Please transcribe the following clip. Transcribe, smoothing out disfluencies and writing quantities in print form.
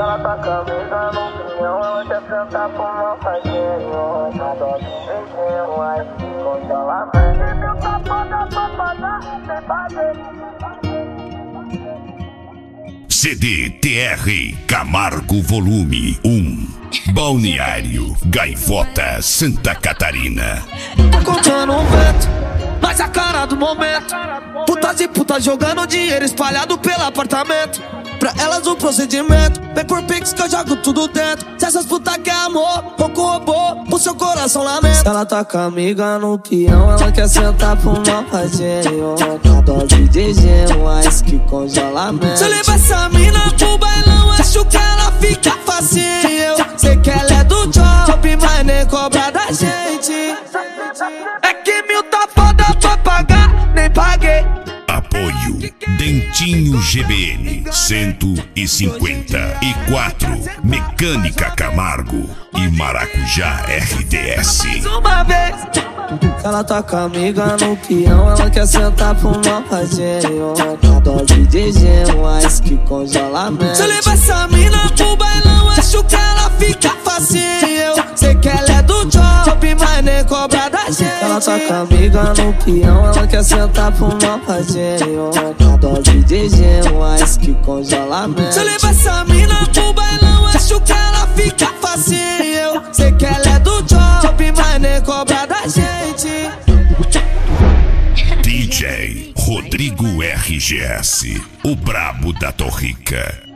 Ela tá camisa no pinhão, ela quer sentar pro meu faguinho. Na dose de beijinho, ai, congelamento. CD TR Camargo Volume 1. Balneário Gaivota, Santa Catarina. Tô contando um vento, mas a cara do momento. Putas e putas jogando dinheiro espalhado pelo apartamento. Pra elas o procedimento, vem por pix que eu jogo tudo dentro. Se essas putas quer amor, ou com robô, o seu coração lamenta. Ela tá com a amiga no peão, ela quer sentar pro mal fazinho. Na dose de gelo, ice que congelamento. Se eu levar essa mina pro bailão, acho que ela fica facinho. Sei que ela é do job, mas nem cobra da gente. É que 1000 tá foda pra pagar, nem paguei. Apoio Dentinho GBN 154 Mecânica Camargo e Maracujá RDS. Mais uma vez. Ela tá com a amiga no peão, ela quer sentar pro mal fazinho. Na dose de gelo, ice que congelamento. Se eu levar essa mina pro bailão, acho que ela fica facinho. Sei que ela é do job, mas nem cobra da gente. Ela tá com a amiga no peão, ela quer sentar pro mal fazinho. Na dose de gelo, ice que congelamento. Se eu levar essa mina pro bailão, acho que ela fica facinho. Sei que ela é do job, mas nem cobra da gente. DJ Rodrigo RGS, o brabo da Torrica.